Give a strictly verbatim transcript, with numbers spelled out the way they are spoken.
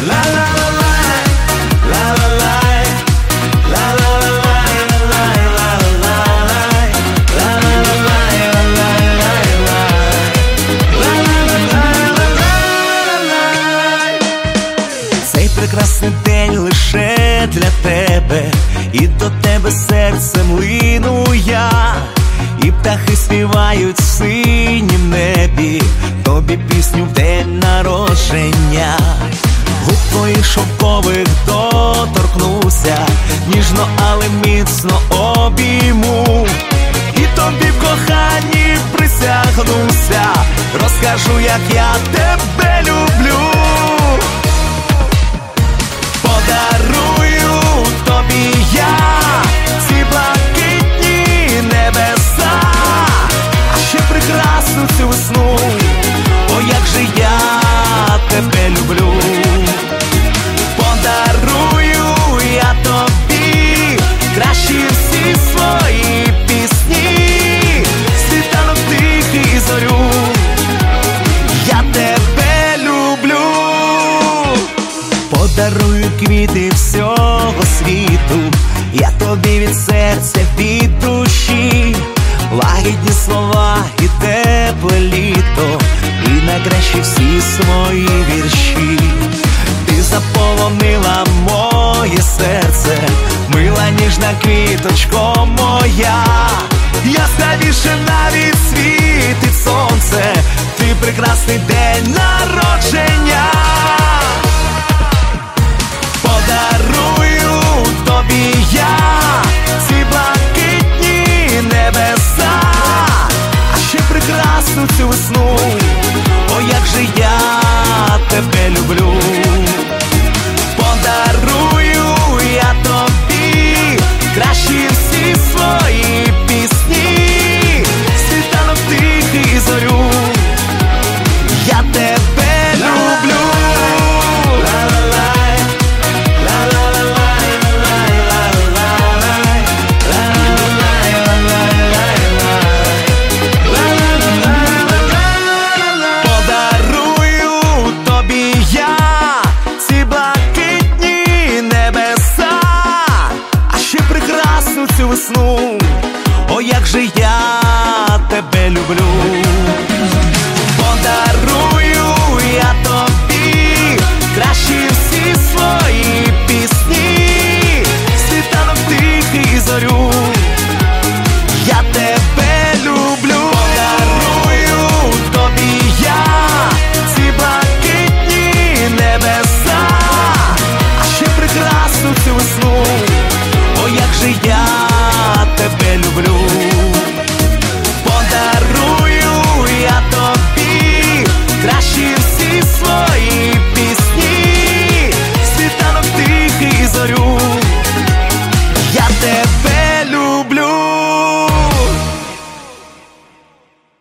Прекрасний день лише для тебе, і до тебе серцем лину я, і птахи співають в синім небі тобі пісню в день народження. Губ твоїх шовкових доторкнуся, ніжно, але міцно обійму, і тобі в коханні присягнуся, розкажу, як я тебе люблю. Подарую тобі я ці блакитні небеса, а ще прекрасну цю весну, о, як же я тебе люблю. Подарую я тобі кращі всі свої пісні, світанок тихий і зорю, я тебе люблю. Подарую квіти всього світу, я тобі від серця, від душі, лагідні слова і тепле літо, і найкращі всі свої вірші. Ти заполонила моє серце, мила ніжна квіточко моя, яскравіше навіть світить сонце, ти прекрасний день народження. Подарую тобі я ці блакитні небеса, а ще прекрасну цю весну, о, як же я тебе люблю. Подарую я тобі кращі всі свої пісні, світанок тихий і зорю, я тебе люблю. Цю весну, о, як же я тебе люблю.